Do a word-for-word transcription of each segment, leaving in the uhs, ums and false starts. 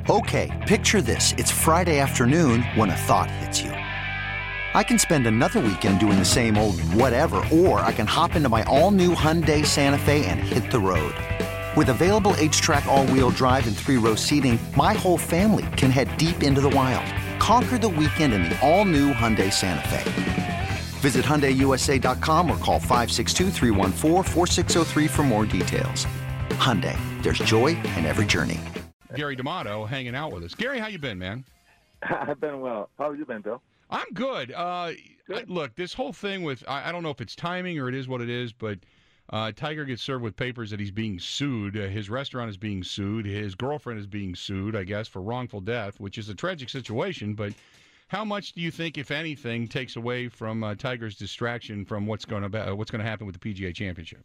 Okay, picture this. It's Friday afternoon when a thought hits you. I can spend another weekend doing the same old whatever, or I can hop into my all-new Hyundai Santa Fe and hit the road. With available H-Track all-wheel drive and three-row seating, my whole family can head deep into the wild. Conquer the weekend in the all-new Hyundai Santa Fe. Visit Hyundai U S A dot com or call five six two, three one four, four six zero three for more details. Hyundai, there's joy in every journey. Gary D'Amato hanging out with us. Gary, how you been, man? I've been well. How have you been, Bill? I'm good. Uh, Good. I- look, this whole thing with, I, I don't know if it's timing or it is what it is, but uh, Tiger gets served with papers that he's being sued. Uh, his restaurant is being sued. His girlfriend is being sued, I guess, for wrongful death, which is a tragic situation. But how much do you think, if anything, takes away from uh, Tiger's distraction from what's going to uh, what's going to happen with the P G A Championship?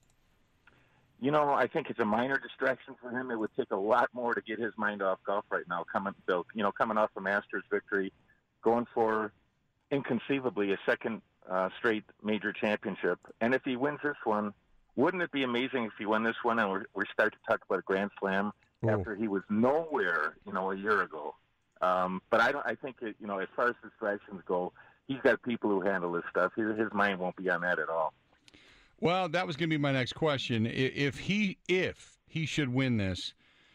You know, I think it's a minor distraction for him. It would take a lot more to get his mind off golf right now. Coming, Bill, you know, coming off a Masters victory, going for inconceivably a second uh, straight major championship. And if he wins this one, wouldn't it be amazing if he won this one and we're, we start to talk about a Grand Slam Oh. after he was nowhere, you know, a year ago? Um, but I don't. I think it, you know, as far as distractions go, he's got people who handle this stuff. His, his mind won't be on that at all. Well, that was going to be my next question. I- If he if he should win this,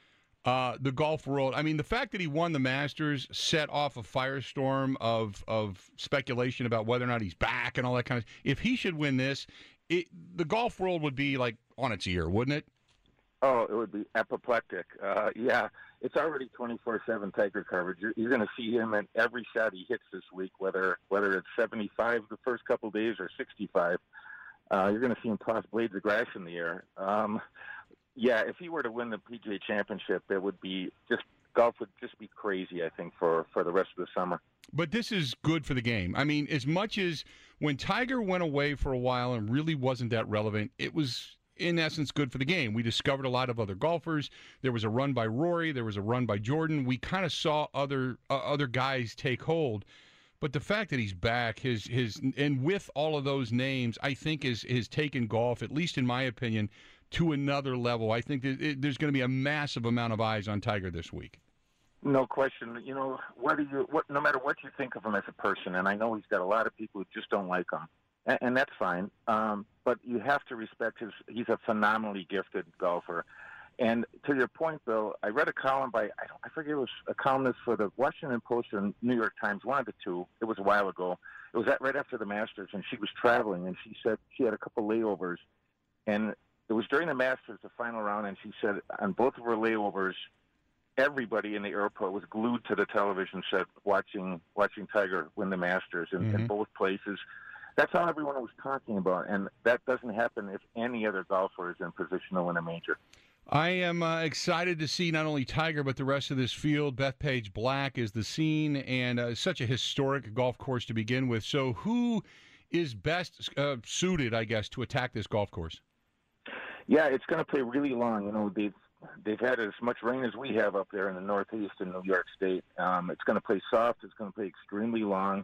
uh, the golf world, I mean, the fact that he won the Masters set off a firestorm of of speculation about whether or not he's back and all that kind of. If he should win this, it, the golf world would be like on its ear, wouldn't it? Oh, it would be apoplectic. Uh, yeah, it's already twenty-four seven Tiger coverage. You're, you're going to see him in every shot he hits this week, whether whether it's seventy-five the first couple days or sixty-five. Uh, you're going to see him toss blades of grass in the air. Um, yeah, if he were to win the P G A Championship, it would be just golf would just be crazy, I think, for, for the rest of the summer. But this is good for the game. I mean, as much as when Tiger went away for a while and really wasn't that relevant, it was, in essence, good for the game. We discovered a lot of other golfers. There was a run by Rory. There was a run by Jordan. We kind of saw other uh, other guys take hold. But the fact that he's back, his his and with all of those names, I think is has taken golf, at least in my opinion, to another level. I think that it, there's going to be a massive amount of eyes on Tiger this week. No question. You know, whether you, what, no matter what you think of him as a person, and I know he's got a lot of people who just don't like him, and, and that's fine. Um, but you have to respect his. He's a phenomenally gifted golfer. And to your point, Bill, I read a column by, I, don't, I forget, it was a columnist for the Washington Post or New York Times, one of the two. It was a while ago. It was at, right after the Masters, and she was traveling, and she said she had a couple layovers. And it was during the Masters, the final round, and she said on both of her layovers, everybody in the airport was glued to the television set watching watching Tiger win the Masters in, Mm-hmm. in both places. That's all everyone was talking about, and that doesn't happen if any other golfer is in position to win a major. I am uh, excited to see not only Tiger, but the rest of this field. Bethpage Black is the scene, and uh, such a historic golf course to begin with. So who is best uh, suited, I guess, to attack this golf course? Yeah, it's going to play really long. You know, they've, they've had as much rain as we have up there in the Northeast in New York State. Um, it's going to play soft. It's going to play extremely long.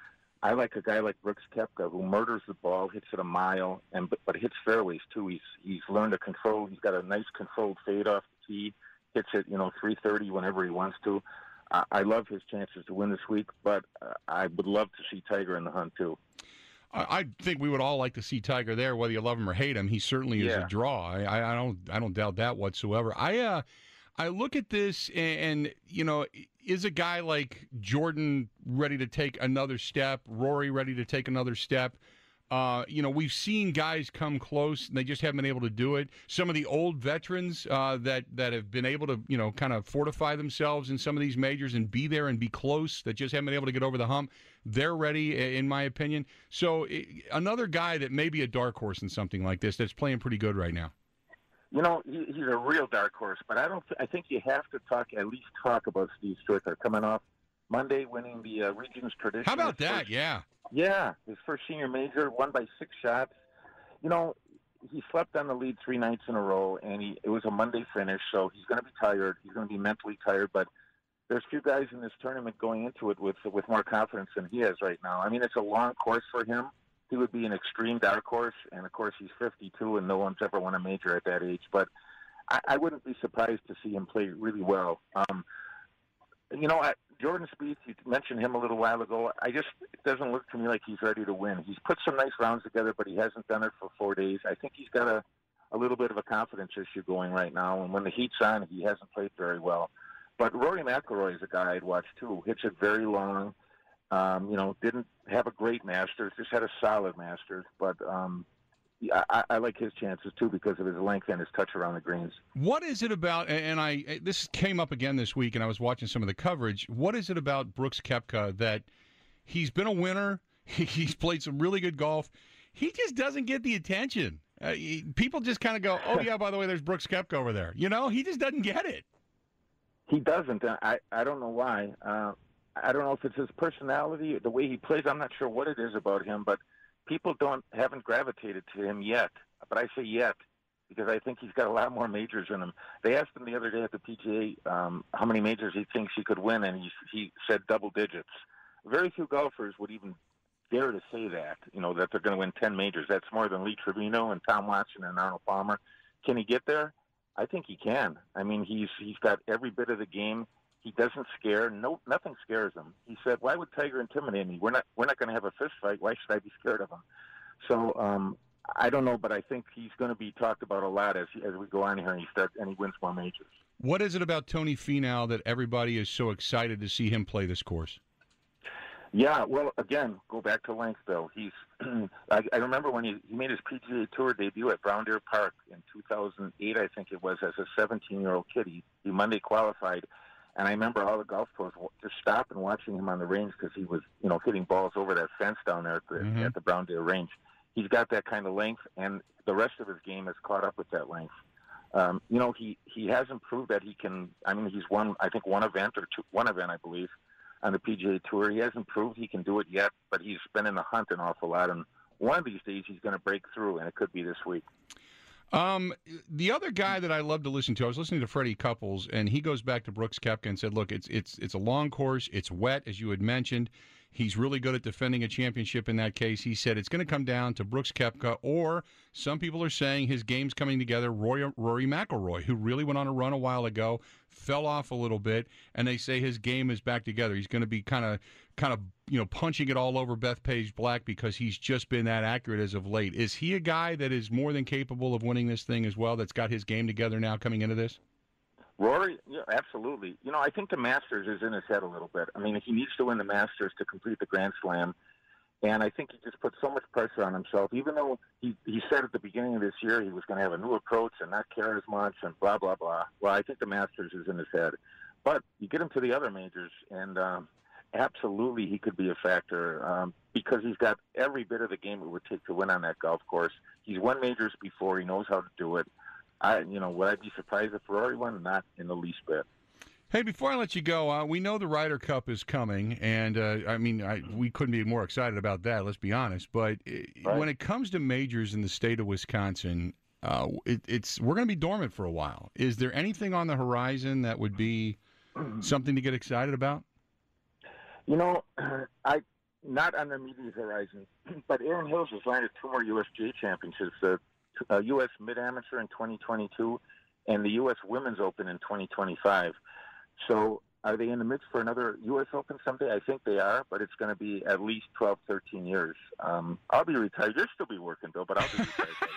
I like a guy like Brooks Koepka who murders the ball, hits it a mile, and but, but hits fairways too. He's he's learned to control. He's got a nice controlled fade off the tee. Hits it, you know, three thirty whenever he wants to. I, I love his chances to win this week, but uh, I would love to see Tiger in the hunt too. I, I think we would all like to see Tiger there, whether you love him or hate him. He certainly is Yeah. a draw. I, I, I don't I don't doubt that whatsoever. I uh, I look at this and, and you know. Is a guy like Jordan ready to take another step? Rory ready to take another step? Uh, you know, we've seen guys come close, and they just haven't been able to do it. Some of the old veterans uh, that that have been able to, you know, kind of fortify themselves in some of these majors and be there and be close, that just haven't been able to get over the hump, they're ready, in my opinion. So it, another guy that may be a dark horse in something like this that's playing pretty good right now. You know, he, he's a real dark horse, but I don't. I think you have to talk at least talk about Steve Stricker coming off Monday, winning the uh, Regions Tradition. How about his that? First, yeah. Yeah, his first senior major, won by six shots. You know, he slept on the lead three nights in a row, and he it was a Monday finish, so he's going to be tired. He's going to be mentally tired, but there's few guys in this tournament going into it with with more confidence than he has right now. I mean, it's a long course for him. He would be an extreme dark horse, and of course he's fifty-two, and no one's ever won a major at that age. But I, I wouldn't be surprised to see him play really well. Um, You know, I, Jordan Spieth, you mentioned him a little while ago. I just, it doesn't look to me like he's ready to win. He's put some nice rounds together, but he hasn't done it for four days. I think he's got a, a little bit of a confidence issue going right now, and when the heat's on, he hasn't played very well. But Rory McIlroy is a guy I'd watch too. Hits it very long. Um, you know, didn't have a great Masters, just had a solid Masters, but um, I, I like his chances too because of his length and his touch around the greens. What is it about, and I this came up again this week, and I was watching some of the coverage, what is it about Brooks Koepka that he's been a winner, he's played some really good golf, he just doesn't get the attention? Uh, he, people just kind of go, oh, yeah, by the way, there's Brooks Koepka over there. You know, he just doesn't get it. He doesn't. I, I don't know why. Uh, I don't know if it's his personality, the way he plays. I'm not sure what it is about him, but people don't haven't gravitated to him yet. But I say yet because I think he's got a lot more majors in him. They asked him the other day at the P G A um, how many majors he thinks he could win, and he, he said double digits. Very few golfers would even dare to say that, you know, that they're going to win ten majors. That's more than Lee Trevino and Tom Watson and Arnold Palmer. Can he get there? I think he can. I mean, he's he's got every bit of the game. He doesn't scare. No, nothing scares him. He said, "Why would Tiger intimidate me? We're not we're not going to have a fist fight. Why should I be scared of him?" So um, I don't know, but I think he's going to be talked about a lot as as we go on here and he starts and he wins more majors. What is it about Tony Finau that everybody is so excited to see him play this course? Yeah, well, again, go back to length, though. He's, I, I remember when he, he made his P G A Tour debut at Brown Deer Park in two thousand eight, I think it was, as a seventeen-year-old kid. He, he Monday qualified, and I remember all the golf pros just stopping watching him on the range because he was, you know, hitting balls over that fence down there at the, mm-hmm. at the Brown Deer range. He's got that kind of length, and the rest of his game has caught up with that length. Um, you know, he, he hasn't proved that he can, I mean, he's won, I think, one event or two, one event, I believe, on the P G A Tour. He hasn't proved he can do it yet, but he's been in the hunt an awful lot, and one of these days he's going to break through, and it could be this week. Um, the other guy that I love to listen to, I was listening to Freddie Couples, and he goes back to Brooks Koepka and said, look, it's it's it's a long course, it's wet, as you had mentioned. He's really good at defending a championship in that case. He said it's going to come down to Brooks Koepka, or some people are saying his game's coming together, Rory, Rory McIlroy, who really went on a run a while ago, fell off a little bit, and they say his game is back together. He's going to be kind of, kind of, you know, punching it all over Bethpage Black because he's just been that accurate as of late. Is he a guy that is more than capable of winning this thing as well, that's got his game together now coming into this? Rory, yeah, absolutely. You know, I think the Masters is in his head a little bit. I mean, he needs to win the Masters to complete the Grand Slam, and I think he just put so much pressure on himself, even though he, he said at the beginning of this year he was going to have a new approach and not care as much and blah, blah, blah. Well, I think the Masters is in his head. But you get him to the other majors, and um, absolutely he could be a factor um, because he's got every bit of the game it would take to win on that golf course. He's won majors before. He knows how to do it. I, you know, would I be surprised if Rory won? Not in the least bit. Hey, before I let you go, uh, we know the Ryder Cup is coming, and uh, I mean, I, we couldn't be more excited about that, let's be honest. But it, right. when it comes to majors in the state of Wisconsin, uh, it, it's we're going to be dormant for a while. Is there anything on the horizon that would be something to get excited about? You know, I not on the immediate horizon, but Aaron Hills has landed two more U S J championships. Uh, Uh, U S Mid-Amateur in twenty twenty-two and the U S Women's Open in twenty twenty-five. So are they in the mix for another U S Open someday? I think they are, but it's going to be at least twelve, thirteen years. Um, I'll be retired. You'll still be working, Bill, but I'll be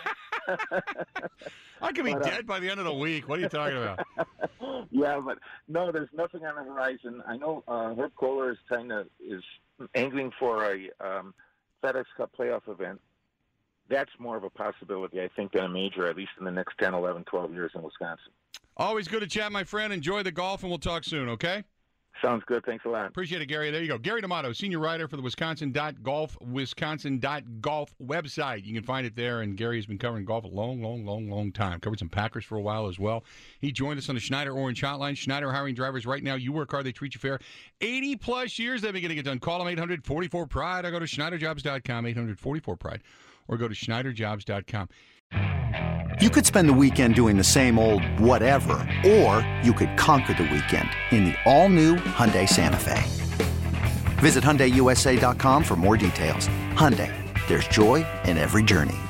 retired. I could be but, dead uh, by the end of the week. What are you talking about? Yeah, but no, there's nothing on the horizon. I know uh, Herb Kohler is trying to is angling for a um, FedEx Cup playoff event. That's more of a possibility, I think, than a major, at least in the next ten, eleven, twelve years in Wisconsin. Always good to chat, my friend. Enjoy the golf, and we'll talk soon, okay? Sounds good. Thanks a lot. Appreciate it, Gary. There you go. Gary D'Amato, senior writer for the Wisconsin dot golf, Wisconsin dot golf website. You can find it there, and Gary has been covering golf a long, long, long, long time. Covered some Packers for a while as well. He joined us on the Schneider Orange Hotline. Schneider hiring drivers right now. You work hard, they treat you fair. eighty-plus years they've been getting it done. Call them eight hundred forty-four pride or go to Schneider Jobs dot com, eight hundred forty-four pride. Or go to Schneider Jobs dot com. You could spend the weekend doing the same old whatever, or you could conquer the weekend in the all-new Hyundai Santa Fe. Visit Hyundai U S A dot com for more details. Hyundai, there's joy in every journey.